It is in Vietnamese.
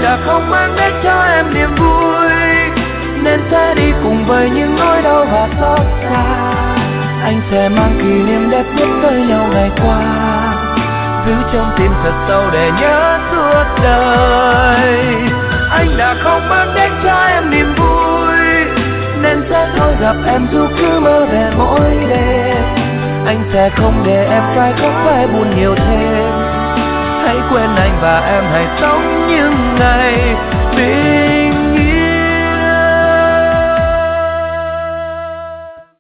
đã không mang đến cho em niềm vui, nên sẽ đi cùng với những nỗi đau và xót xa. Anh sẽ mang kỷ niệm đẹp nhất với nhau ngày qua, giữ trong tim thật sâu để nhớ suốt đời. Anh đã không mang đến cho em niềm vui, nên sẽ thôi gặp em dù cứ mơ về mỗi đêm. Anh sẽ không để em phải khóc phải buồn nhiều thêm. Hãy quên anh và em hãy sống những ngày bình